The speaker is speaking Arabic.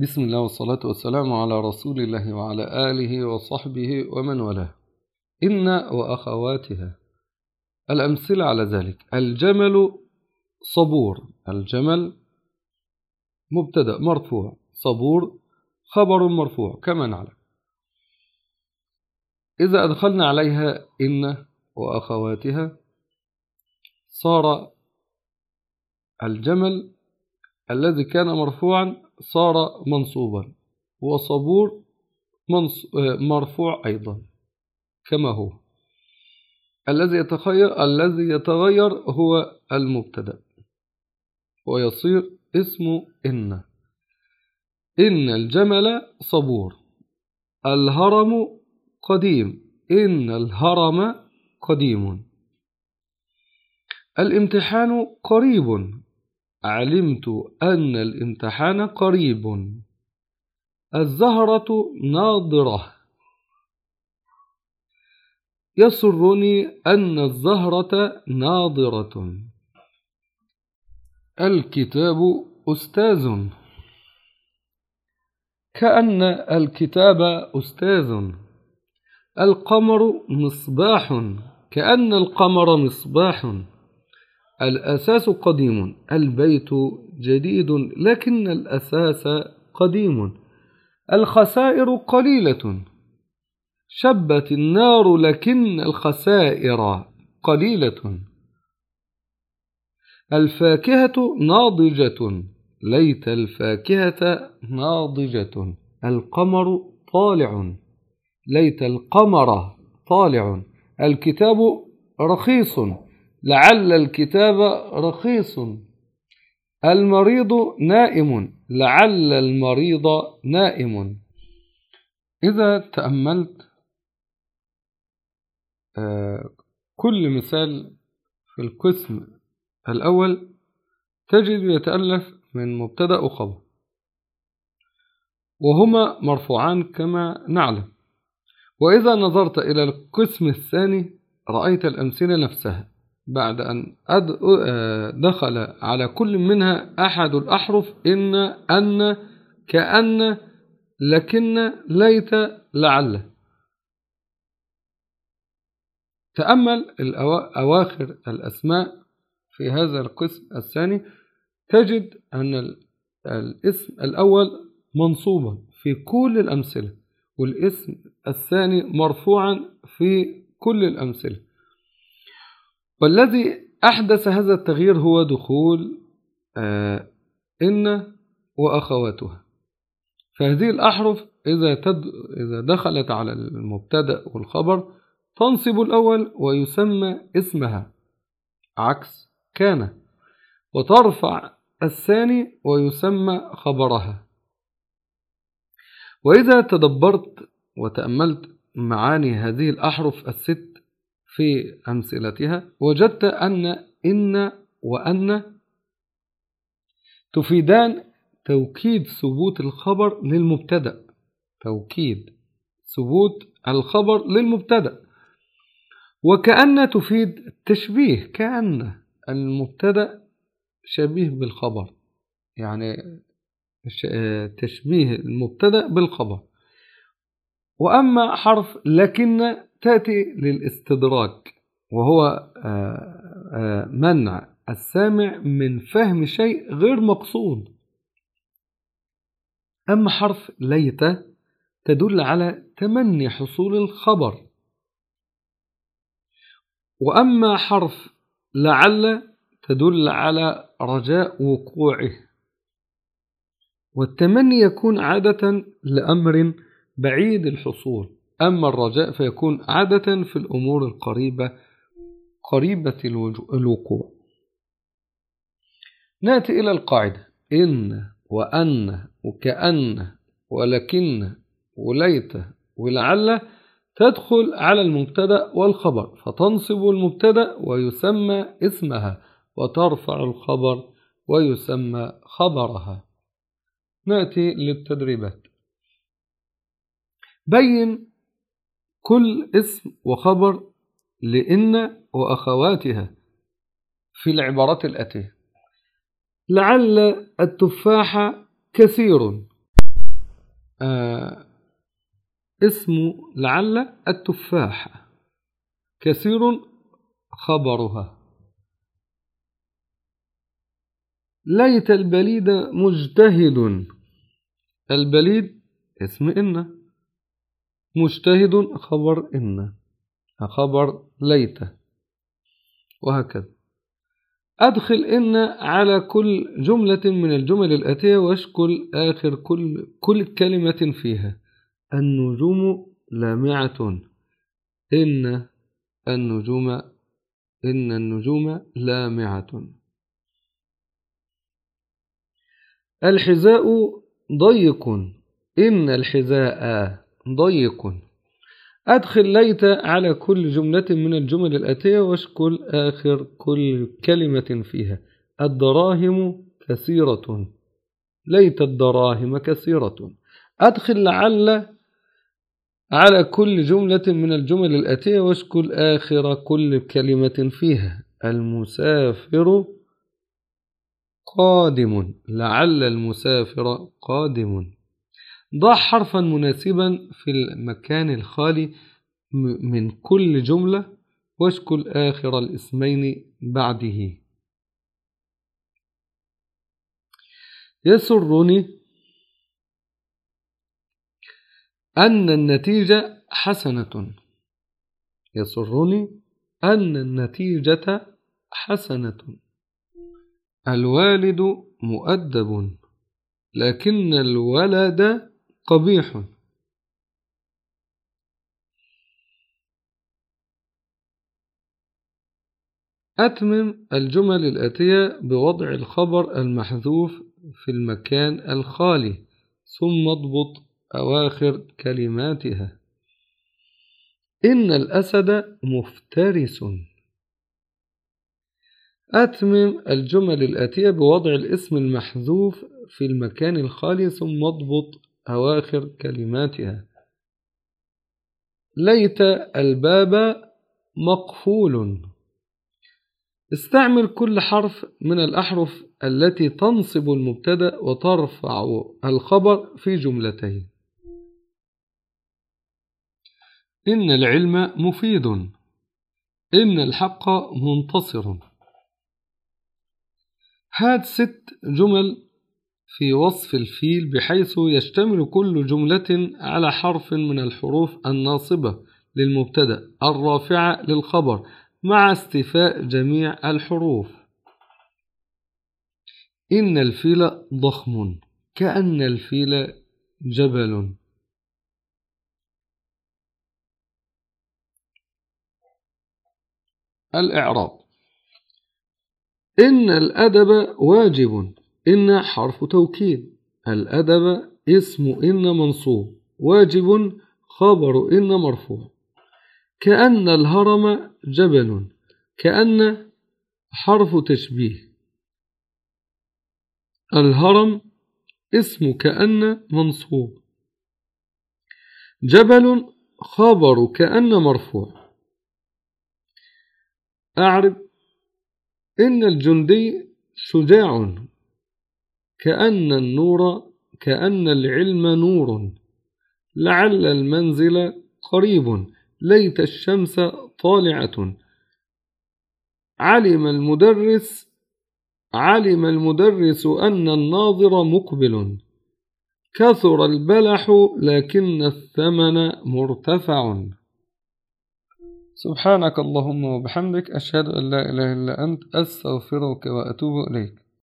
بسم الله والصلاة والسلام على رسول الله وعلى آله وصحبه ومن والاه. إن وأخواتها. الأمثلة على ذلك: الجمل صبور. الجمل مبتدأ مرفوع، صبور خبر مرفوع كما نعلم. إذا أدخلنا عليها إن وأخواتها صار الجمل الذي كان مرفوعا صار منصوبا، وصبور مرفوع أيضا كما هو. الذي يتغير هو المبتدأ ويصير اسمه إن. إن الجمل صبور. الهرم قديم. إن الهرم قديم. الامتحان قريب. علمت أن الامتحان قريب. الزهرة ناضرة. يسرني أن الزهرة ناضرة. الكتاب أستاذ. كأن الكتاب أستاذ. القمر مصباح. كأن القمر مصباح. الأساس قديم. البيت جديد لكن الأساس قديم. الخسائر قليلة. شبت النار لكن الخسائر قليلة. الفاكهة ناضجة. ليت الفاكهة ناضجة. القمر طالع. ليت القمر طالع. الكتاب رخيص. لعل الكتاب رخيص. المريض نائم. لعل المريض نائم. إذا تأملت كل مثال في القسم الأول تجد يتألف من مبتدأ وخبر، وهما مرفوعان كما نعلم. وإذا نظرت إلى القسم الثاني رأيت الأمثلة نفسها بعد أن دخل على كل منها أحد الأحرف: إن، أن، كأن، لكن، ليت، لعل. تأمل أواخر الأسماء في هذا القسم الثاني تجد أن الاسم الأول منصوبا في كل الأمثلة، والاسم الثاني مرفوعا في كل الأمثلة. والذي أحدث هذا التغيير هو دخول إن وأخواتها. فهذه الأحرف إذا دخلت على المبتدأ والخبر تنصب الأول ويسمى اسمها عكس كان، وترفع الثاني ويسمى خبرها. وإذا تدبرت وتأملت معاني هذه الأحرف الست في أمثلتها وجدت أن إن وأن تفيدان توكيد ثبوت الخبر للمبتدأ. توكيد ثبوت الخبر للمبتدأ. وكأن تفيد التشبيه. كأن المبتدأ شبيه بالخبر، يعني تشبيه المبتدأ بالخبر. وأما حرف لكن تأتي للاستدراك، وهو منع السامع من فهم شيء غير مقصود. أما حرف ليت تدل على تمني حصول الخبر. وأما حرف لعل تدل على رجاء وقوعه. والتمني يكون عادة لأمر بعيد الحصول، أما الرجاء فيكون عادة في الأمور قريبة الوقوع. نأتي إلى القاعدة: إن وأن وكأن ولكن وليت ولعل تدخل على المبتدأ والخبر، فتنصب المبتدأ ويسمى اسمها، وترفع الخبر ويسمى خبرها. نأتي للتدريبات. بين كل اسم وخبر لإن وأخواتها في العبارات الآتية: لعل التفاح كثير. اسم لعل التفاح، كثير خبرها. ليت البليد مجتهد، البليد اسم إن، مجتهد خبر إن، خبر ليت، وهكذا. أدخل إن على كل جملة من الجمل الآتية واشكل آخر كل كلمة فيها. النجوم لامعة، إن النجوم لامعة. الحذاء ضيق، إن الحذاء ضيق. أدخل ليت على كل جملة من الجمل الآتية واشكل آخر كل كلمة فيها. الدراهم كثيرة، ليت الدراهم كثيرة. أدخل لعل على كل جملة من الجمل الآتية واشكل آخر كل كلمة فيها. المسافر قادم، لعل المسافر قادم. ضع حرفا مناسبا في المكان الخالي من كل جملة واشكل آخر الاسمين بعده. يسرني أن النتيجة حسنة، يسرني أن النتيجة حسنة. الوالد مؤدب لكن الولد قبيح. أتمم الجمل الآتية بوضع الخبر المحذوف في المكان الخالي ثم اضبط أواخر كلماتها. إن الأسد مفترس. أتمم الجمل الآتية بوضع الاسم المحذوف في المكان الخالي ثم اضبط أواخر كلماتها. ليت الباب مقفول. استعمل كل حرف من الأحرف التي تنصب المبتدأ وترفع الخبر في جملتين. إن العلم مفيد، إن الحق منتصر. هات 6 جمل في وصف الفيل بحيث يشتمل كل جملة على حرف من الحروف الناصبة للمبتدأ الرافعة للخبر مع استيفاء جميع الحروف. إن الفيل ضخم، كأن الفيل جبل. الإعراب: إن الأدب واجب، إن حرف توكيد. الأدب اسم إن منصوب، واجب خبر إن مرفوع. كأن الهرم جبل، كأن حرف تشبيه. الهرم اسم كأن منصوب، جبل خبر كأن مرفوع. أعرب: إن الجندي شجاع، كأن النور، كأن العلم نور. لعل المنزل قريب، ليت الشمس طالعة. علم المدرس أن الناظر مقبل. كثر البلح لكن الثمن مرتفع. سبحانك اللهم وبحمدك، أشهد أن لا إله إلا أنت، أستغفرك وأتوب إليك.